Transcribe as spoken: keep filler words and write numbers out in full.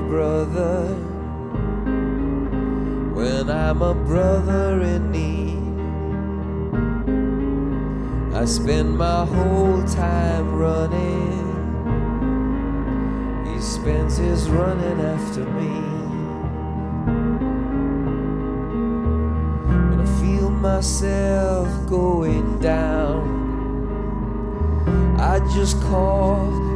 brother when I'm a brother in need. I spend my whole time running, he spends his running after me. When I feel myself going down, I just call